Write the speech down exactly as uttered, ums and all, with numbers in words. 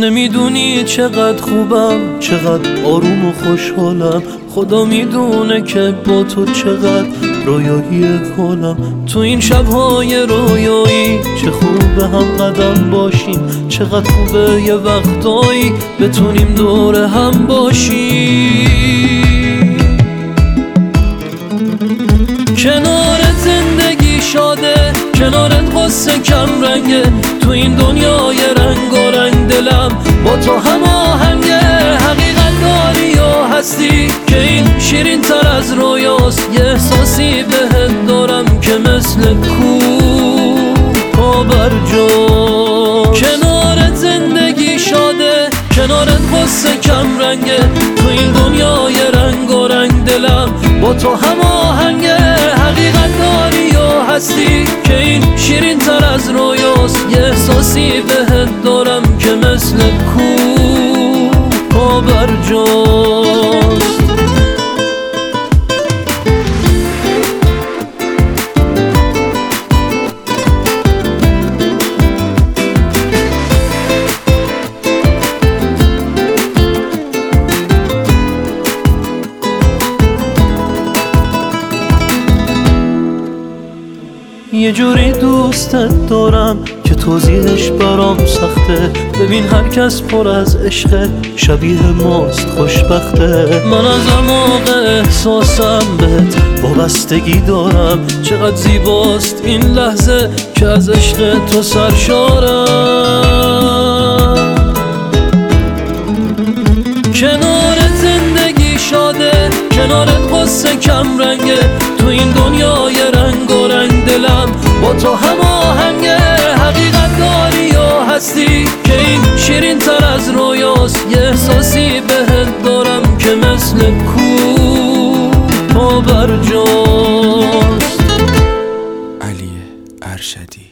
نمیدونی چقدر خوبم، چقدر آروم و خوشحالم. خدا میدونه که با تو چقدر رویایی حالم. تو این شبهای رویایی چه خوبه هم قدم باشیم، چقدر خوبه یه وقتایی بتونیم دور هم باشیم. کنار زندگی شاده، کنارت قصه کم رنگه. تو این دنیای رنگ و رنگ دلم با تو هماهنگه. حقیقت داری و هستی که این شیرین تر از رویاست. یه احساسی بهت دارم که مثل کوه پابرجاست. کنارت زندگی شاده، کنارت قصه کم رنگه. تو این دنیای رنگ و رنگ دلم با تو هماهنگه. حقیقت داری و هستی که این شیرین تر از رویاست. یه احساسی بهت دارم که مثل کوه پابرجاست. یه جوری دوستت دارم که توضیحش برام سخته. ببین هر کس پر از عشق، شبیه ماست خوشبخته. من از اعماق احساسم بهت وابستگی دارم. چقدر زیباست این لحظه که از عشق تو سرشارم. کنار زندگی شاده، کنارت قصه کم رنگه. تو این دنیای رنگ و رنگ دلم با تو هماهنگه. حقیقت داری و هستی که این شیرین تر از رویاست. یه احساسی بهت دارم که مثل کوه پابرجاست. علی ارشدی.